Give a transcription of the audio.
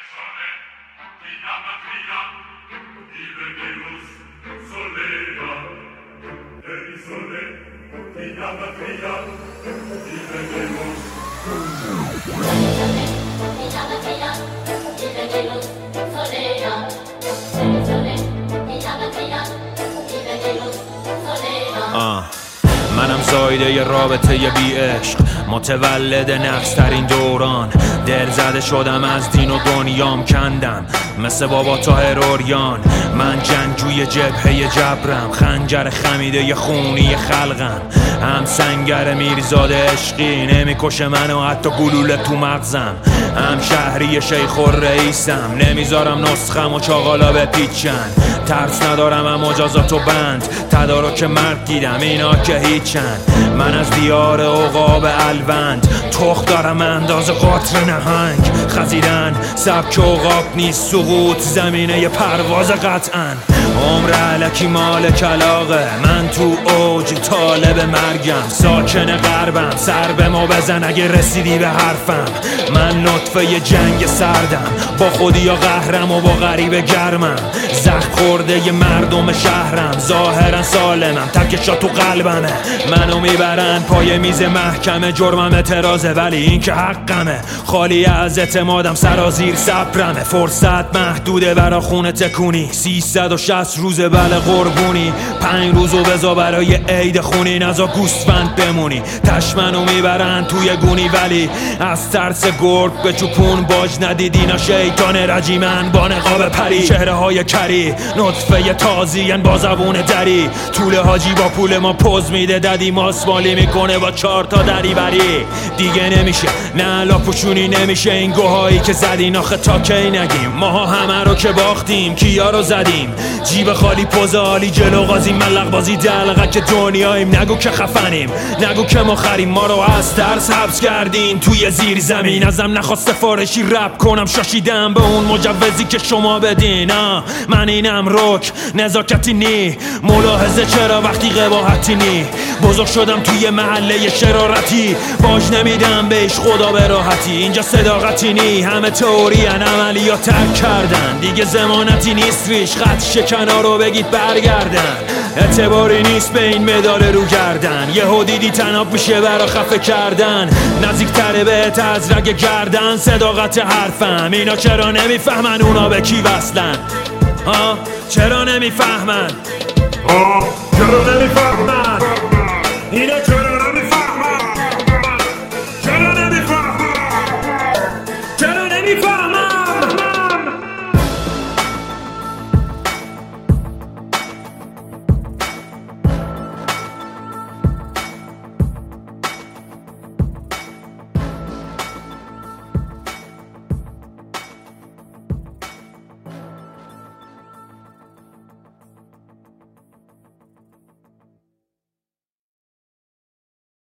منم زایده ی رابطه ی بی عشق، متولد نقص ترین دوران. دل زده شدم از دین و دنیام کندم مثل بابا طاهر عریان. من جنگجوی جبهه جبرم، خنجر خمیده ی خونی خلقم. هم سنگر میرزاده عشقی نمیکشه منو حتی گلوله تو مغزم. هم شهری شیخ الرئیسم، نمیذارم نسخم و چاقالا بپیچن. ترس ندارم هم مجازات و بند، تدارک مرد دیدم اینا که هیچن. من از دیار عقاب الوند، تخت دارم انداز قطر نهنگ. خزیدن سبک عقاب نیست، سقوط زمینه ی پرواز قطعا. عمر علکی مال کلاغه، من تو اوج طالب مرگم. ساکن غربم، سر به ما بزن اگه رسیدی به حرفم. من نطفه ی جنگ سردم، با خودی یا قهرم و با غریب گرمم. زخم خورده ی مردم شهرم، ظاهرا سالمم تکشا تو قلبمه. منو میبرن پای میز محکمه، جرمم اعتراضه ولی این که حقمه. خالی از اعتمادم سرازیر صبرمه، فرصت محدوده برا خونه تکونی. 360 روز بله قربونی، 5 روزو بزا برای عید خونی. نزا گوسفند بمونی، تشمنو میبرن توی گونی ولی از ترس گرگ به چوپون باج ندید. اینا شیطان رجیمن با نقاب پری، چهره های کری نطفه تازین با زبون دری. طول حاجی با پول ما پوز میده، ددی ماسمالی میکنه با 4 تا دری بری. دیگه نمیشه نه لاپوشونی نمیشه این گوهایی که زدین. آخه تا کی نگیم ماها همه رو که باختیم، کیا رو زدیم جیب خالی پوز عالی جلو قاضی ملق بازی دلقه که دنیاییم. نگو که خفنیم، نگو که ما خریم، ما رو از ترس حبس کردین توی زیر زمین. ازم نخواست سفارشی رپ کنم، شاشیدم به اون مجوزی که شما بدین. من اینم رک نزاکتی نی، ملاحظه چرا وقتی قباحتی نی. بزرگ شدم توی محله شرارتی، باج نمیدم بهش خدا به راحتی. اینجا صداقتی نی، همه تئوری ان عملیات ترک کردن. دیگه زمانتی نیست ریش خط شکنا رو بگید برگردن. اعتباری نیست به این مدال رو گردن، یهو دیدی تناب میشه برا خفه کردن. نزدیکتره بهت از رگ گردن صداقت حرفم. اینا چرا نمیفهمن اونا به کی وصلن؟ چرا نمیفهمن؟ چرا نمیفهمن؟ اینا چرا